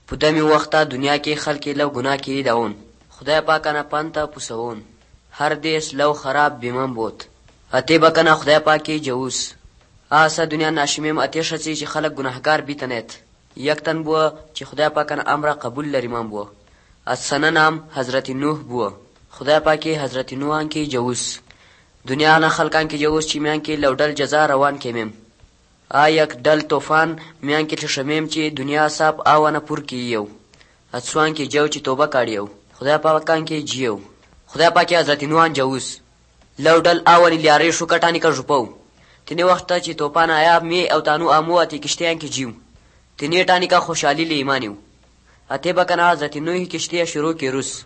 په دمی وخته دنیا کې خلک لو گناه کی داون خدای پاکانه پانتا پوسون هر دیس لو خراب بیمم بود اتی بکنه خدای پاکی جووس آسا دنیا ناشمیم اتی شچی چې خلک گناهگار بیتنیت یک تن بو چې خدای پاکانه امر قبول لریم بو اسنه نام حضرت نوح بو خدای پاکی حضرت نوح کی جووس دنیا نه خلکان کی جووس چې میان کې لوډل جزا روان کېمم یک ډل طوفان میان کې شمیم چې دنیا صاحب آوانه پور کیو اتسوان کې جو چې توبه کاړیو خدای پاکان کې جیو خدای پاکی حضرت نوح جووس لوډل آوانی لیارې شو کټانی کا ژپو تنه وخت چې طوفان آیا می او تانو امو اتی کشتیان کې جیو تنه ټانی کا خوشحالی لی ایمانیو اته بکنه حضرت نوح کشتیا شروع کې روس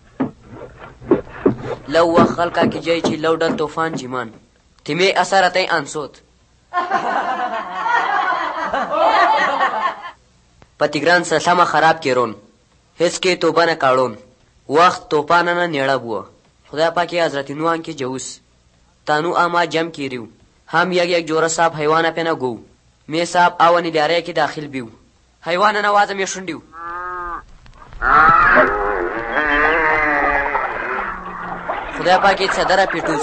لو خلقا کې جای چې لوډل طوفان جیمان تمه اثرته انسوت پتیګران سلامه خراب کېرون هیڅ کې توبه نه کاړون وخت طوفان نه نیړه بو خدای پاکی حضرت نوح کې جووس تانو اما جم کیریو هم یک جوړه صاحب حیوانه پنه گو می صاحب اونی لاره کې داخل بیو حیوان نه आवाज مې شونډیو خدای پاکی صدره پیټوس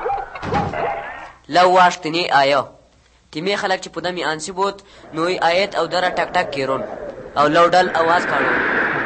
لو واشتنی آیا تیمه خلک چې پدمی انسی بوت نوې آیت او دره ټک ټک کیرون او لوډل आवाज کاړو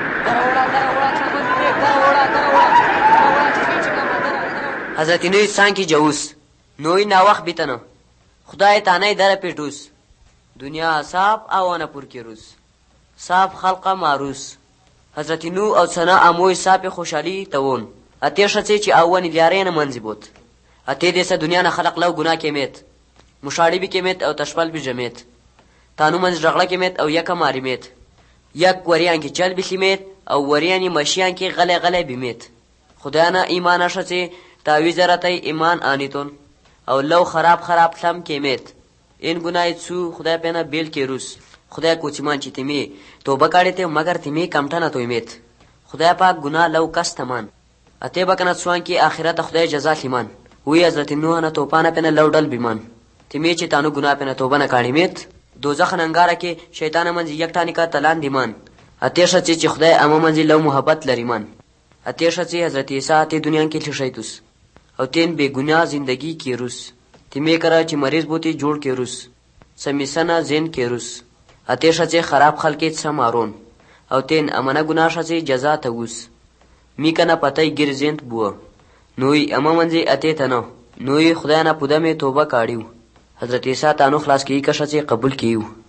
حضرت نوح سانکی جووس نوې نا وخت بیتنه خدای تانه دره پیټوس دنیا صاحب اوانه پور کیروس صاحب خلقه ماروس حضرت نوح او ثنا اموی صاحب خوشحالی تاون اته شته چې اوانی دیارینه منځ بوت اته دې سه دنیا نه خلق لو ګناه کېمیت مشاړی به کېمیت او تشپل به جمیت تانو منځ جګړه کېمیت او یک ماریمیت یک وریان کې چل بشیمیت او وریانی مشیان کې غله غله بیمیت خدای نه ایمان شته تعویذ راته ایمان انیتون او لو خراب تم کېمیت این ګناه څو خدای پنه بیل کې روس خدای کوچمان چې تیمی توبه کړې ته مگر تیمی کمټنه تویمیت خدای پاک ګناه لو کستمان اته بکنه څوان کې اخرت خدای جزا لیمان وی حضرت نوح نه توپانه پنه لوډل بیمان تیمی چې تانو ګناه پنه توبه نه کاړیمیت دوزخ ننګاره کې شیطان منځ یک ټانی کا تلان دیمان اته شته چې خدای امو منځ لو محبت لریمان اته شته حضرت عیسی ته دنیا کې لشیتوس او تین بے گناہ زندگی کی روس تیمه کرا چې مریض بوتی جوړ کې روس سمیسنا زین کې روس اته شته خراب خلکې سمارون او تین امنه گناه شته جزا ته وس می کنه پتای ګرځند بو نوې امه منځ اته تنو نوې خدای نه پوده می توبه کاړیو حضرت عیسی تانو خلاص کی کښه چې قبول کیو